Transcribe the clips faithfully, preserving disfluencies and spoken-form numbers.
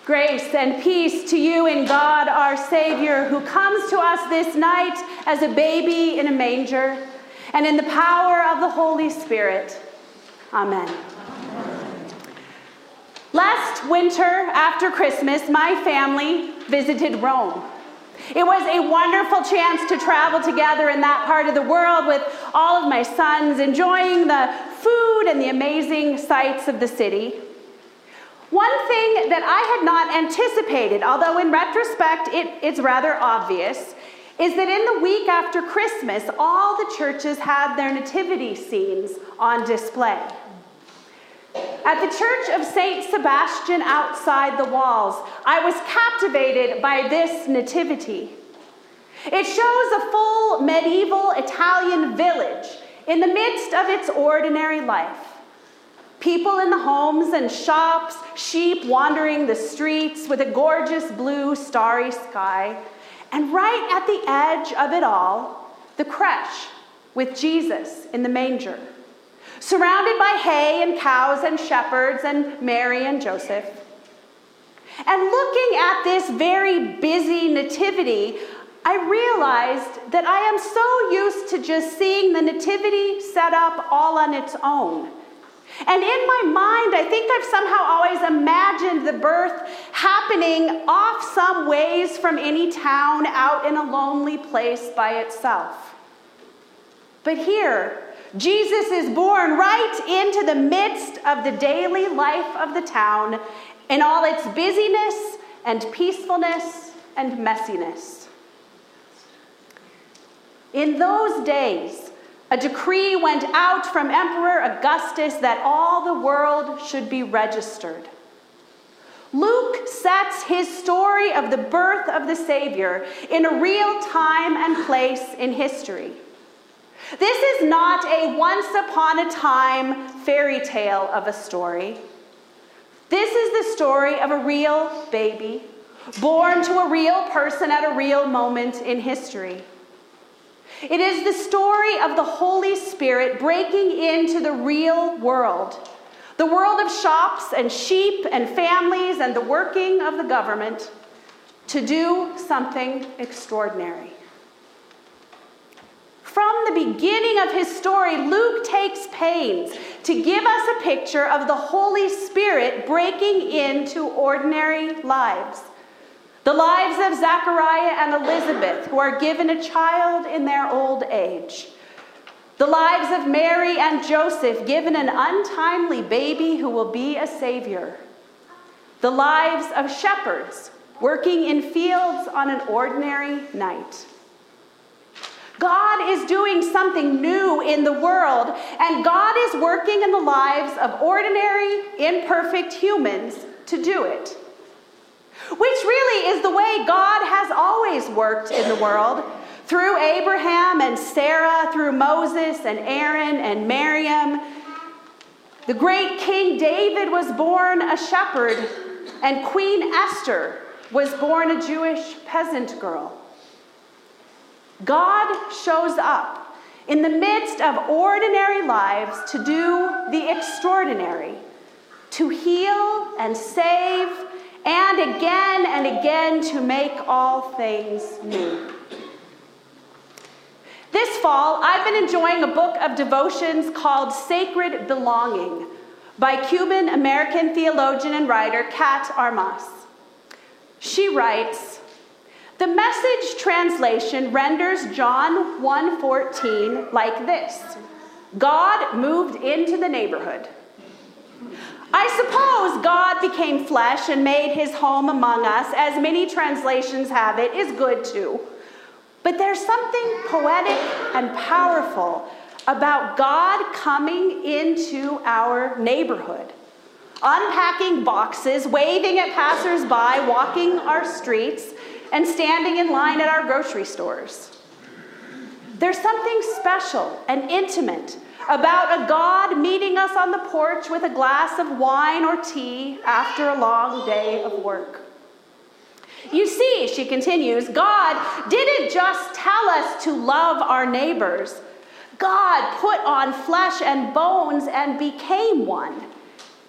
Grace and peace to you in God our Savior, who comes to us this night as a baby in a manger, and in the power of the Holy Spirit. Amen. Amen. Last winter, after Christmas, my family visited Rome. It was a wonderful chance to travel together in that part of the world with all of my sons, enjoying the food and the amazing sights of the city. One thing that I had not anticipated, although in retrospect it, it's rather obvious, is that in the week after Christmas, all the churches had their nativity scenes on display. At the Church of Saint Sebastian outside the walls, I was captivated by this nativity. It shows a full medieval Italian village in the midst of its ordinary life. People in the homes and shops, sheep wandering the streets with a gorgeous blue starry sky, and right at the edge of it all, the crèche with Jesus in the manger, surrounded by hay and cows and shepherds and Mary and Joseph. And looking at this very busy nativity, I realized that I am so used to just seeing the nativity set up all on its own. And in my mind, I think I've somehow always imagined the birth happening off some ways from any town, out in a lonely place by itself. But here, Jesus is born right into the midst of the daily life of the town in all its busyness and peacefulness and messiness. In those days, a decree went out from Emperor Augustus that all the world should be registered. Luke sets his story of the birth of the Savior in a real time and place in history. This is not a once upon a time fairy tale of a story. This is the story of a real baby, born to a real person at a real moment in history. It is the story of the Holy Spirit breaking into the real world, the world of shops and sheep and families and the working of the government, to do something extraordinary. From the beginning of his story, Luke takes pains to give us a picture of the Holy Spirit breaking into ordinary lives. The lives of Zachariah and Elizabeth, who are given a child in their old age. The lives of Mary and Joseph, given an untimely baby who will be a savior. The lives of shepherds, working in fields on an ordinary night. God is doing something new in the world, and God is working in the lives of ordinary, imperfect humans to do it. Which really is the way God has always worked in the world, through Abraham and Sarah, through Moses and Aaron and Miriam. The great King David was born a shepherd, and Queen Esther was born a Jewish peasant girl. God shows up in the midst of ordinary lives to do the extraordinary, to heal and save, and again and again to make all things new. This fall, I've been enjoying a book of devotions called Sacred Belonging by Cuban-American theologian and writer Kat Armas. She writes, "The Message translation renders John one fourteen like this: God moved into the neighborhood. I suppose God became flesh and made his home among us, as many translations have it, is good too. But there's something poetic and powerful about God coming into our neighborhood, unpacking boxes, waving at passersby, walking our streets, and standing in line at our grocery stores. There's something special and intimate about a God meeting us on the porch with a glass of wine or tea after a long day of work. You see," she continues, "God didn't just tell us to love our neighbors. God put on flesh and bones and became one.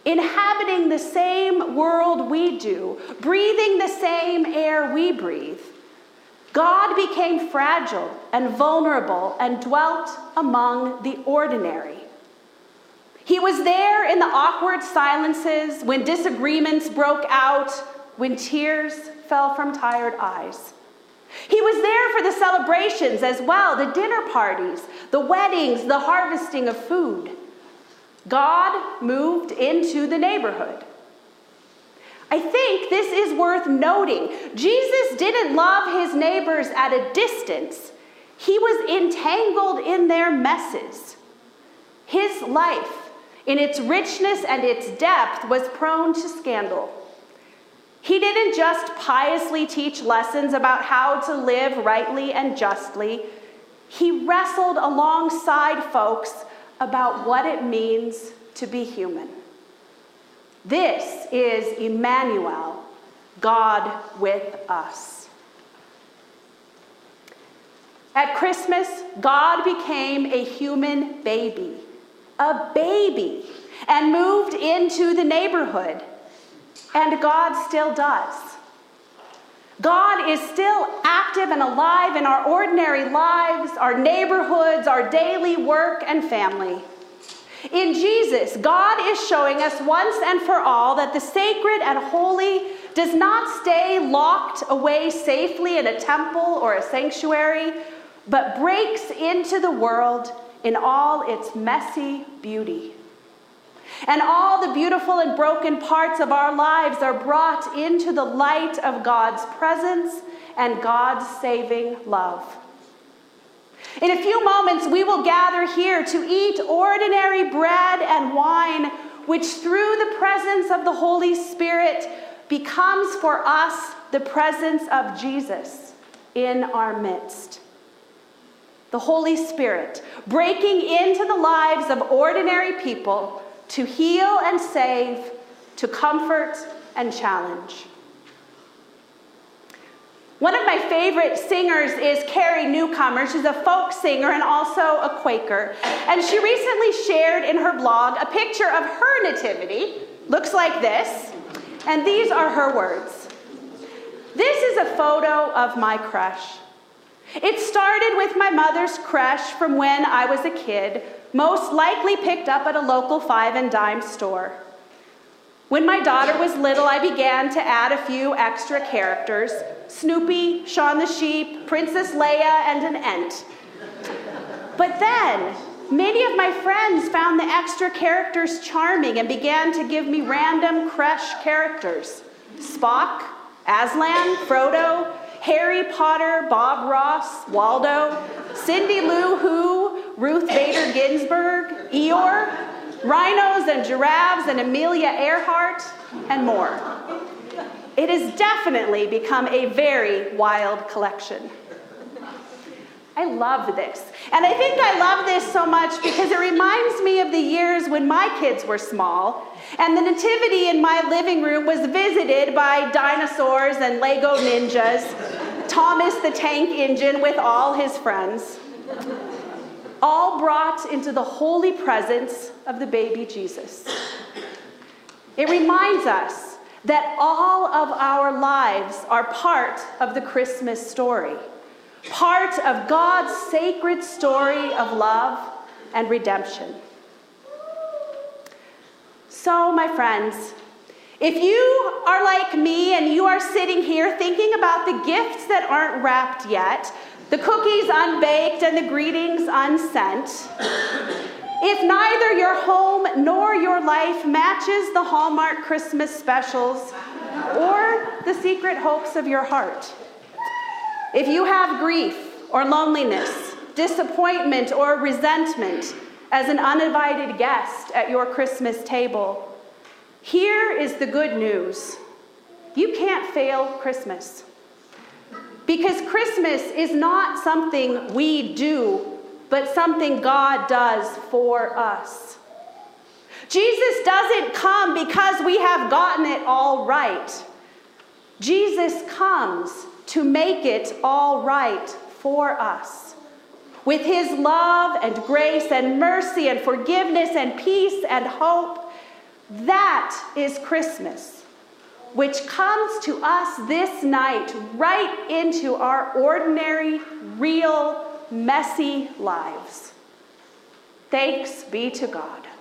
inhabiting the same world we do, breathing the same air we breathe, God became fragile and vulnerable and dwelt among the ordinary. He was there in the awkward silences, when disagreements broke out, when tears fell from tired eyes. He was there for the celebrations as well, the dinner parties, the weddings, the harvesting of food. God moved into the neighborhood. I think this is worth noting. Jesus didn't love his neighbors at a distance. He was entangled in their messes. His life, in its richness and its depth, was prone to scandal. He didn't just piously teach lessons about how to live rightly and justly. He wrestled alongside folks about what it means to be human. This is Emmanuel, God with us. At Christmas, God became a human baby, a baby, and moved into the neighborhood. And God still does. God is still active and alive in our ordinary lives, our neighborhoods, our daily work and family. In Jesus, God is showing us once and for all that the sacred and holy does not stay locked away safely in a temple or a sanctuary, but breaks into the world in all its messy beauty. And all the beautiful and broken parts of our lives are brought into the light of God's presence and God's saving love. In a few moments, we will gather here to eat ordinary bread and wine, which through the presence of the Holy Spirit becomes for us the presence of Jesus in our midst. The Holy Spirit breaking into the lives of ordinary people to heal and save, to comfort and challenge. One of my favorite singers is Carrie Newcomer. She's a folk singer and also a Quaker. And she recently shared in her blog a picture of her nativity. Looks like this. And these are her words. This is a photo of my creche. It started with my mother's creche from when I was a kid, most likely picked up at a local five and dime store. When my daughter was little, I began to add a few extra characters: Snoopy, Shaun the Sheep, Princess Leia, and an Ent. But then, many of my friends found the extra characters charming and began to give me random creche characters: Spock, Aslan, Frodo, Harry Potter, Bob Ross, Waldo, Cindy Lou Who, Ruth Bader Ginsburg, Eeyore, rhinos and giraffes and Amelia Earhart, and more. It has definitely become a very wild collection. I love this. And I think I love this so much because it reminds me of the years when my kids were small and the nativity in my living room was visited by dinosaurs and Lego ninjas, Thomas the Tank Engine with all his friends, all brought into the holy presence of the baby Jesus. It reminds us that all of our lives are part of the Christmas story, part of God's sacred story of love and redemption. So, my friends, if you are like me and you are sitting here thinking about the gifts that aren't wrapped yet, the cookies unbaked and the greetings unsent, if neither your home nor your life matches the Hallmark Christmas specials or the secret hopes of your heart, if you have grief or loneliness, disappointment or resentment as an uninvited guest at your Christmas table, here is the good news. You can't fail Christmas. Because Christmas is not something we do, but something God does for us. Jesus doesn't come because we have gotten it all right. Jesus comes to make it all right for us. With his love and grace and mercy and forgiveness and peace and hope, That is Christmas, which comes to us this night, right into our ordinary, real, messy lives. Thanks be to God.